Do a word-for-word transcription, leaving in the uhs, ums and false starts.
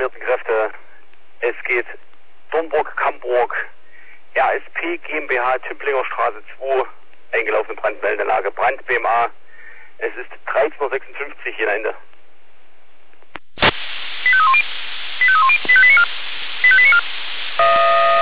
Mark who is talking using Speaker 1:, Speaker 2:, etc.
Speaker 1: alarmierten Kräfte. Es geht Dornburg-Kamburg, R S P GmbH, Tümplinger Straße zwei, eingelaufene Brandmeldelage, Brand B M A. Es ist dreizehn Uhr sechsundfünfzig hier Ende.
Speaker 2: Uh...